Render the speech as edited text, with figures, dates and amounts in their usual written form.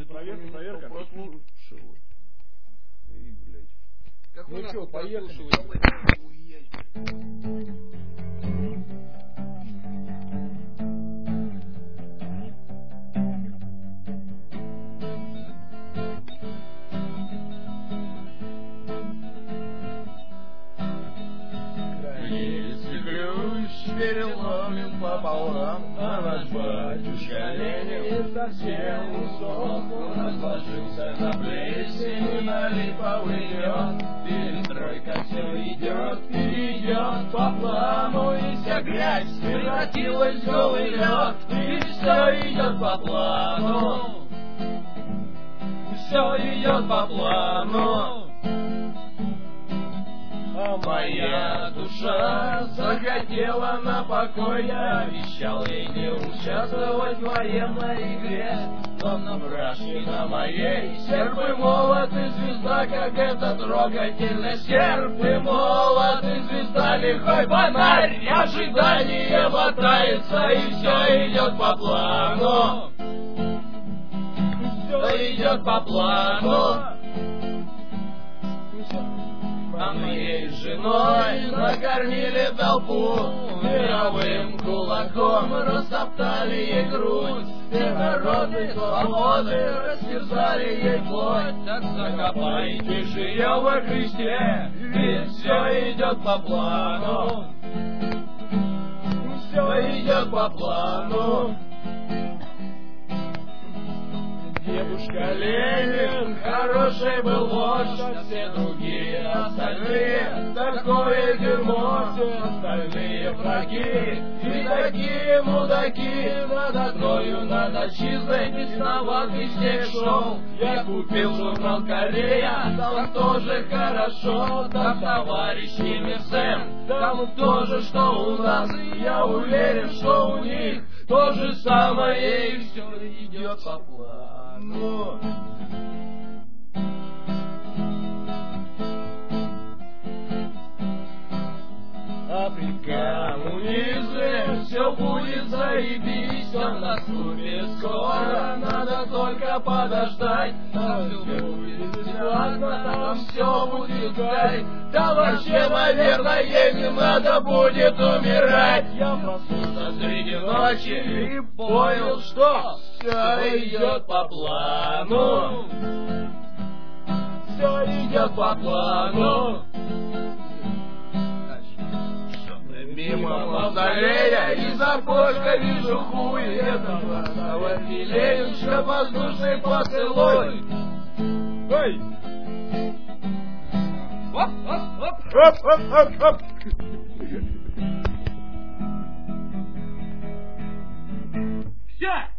проверка. Прослушивай. Эй, блядь. Как ну что, поехали. Если ключ переломим пополам, а наш батюшка Ленин совсем усох, он разложился на плесени, на липовый лед. Перестройка все идет, перейдет по плану, и вся грязь превратилась в голый лед. И все идет по плану, все идет по плану. А моя душа захотела на покой, я обещал ей не участвовать в военной игре. Но на брашке на моей серп и молот и звезда, как это трогательно. Серп и молот и звезда, лихой фонарь, ожидание мотается, и все идет по плану. Все идет по плану. А мы ей с женой накормили толпу, мировым кулаком растоптали ей грудь. Все народы свободы растерзали ей плоть. Так закопайте же ее во Христе, ведь все идет по плану. Все идет по плану. Дедушка Ленин хороший был вождь, а все другие остальные такое дерьмо. Все остальные враги и такие мудаки. Над одною, над отчизной бесноватый снег шел. Я купил журнал «Корея», там тоже хорошо. Там товарищи Мерсем, там тоже, что у нас. Я уверен, что у них то же самое, и все идет по плану. А при коммунизме все будет заебись, он наступит скоро, надо только подождать. Там все будет бесплатно, там все будет кайф. Да вообще, наверное, не надо будет умирать. Я проснулся среди ночи и понял, что все идет по плану. Все идет по плану. Мимо мавзолея из окошка вижу хуй этого Ленинчика, воздушный поцелуй. Ой! Оп, оп, оп. Оп, оп, оп, оп. Все!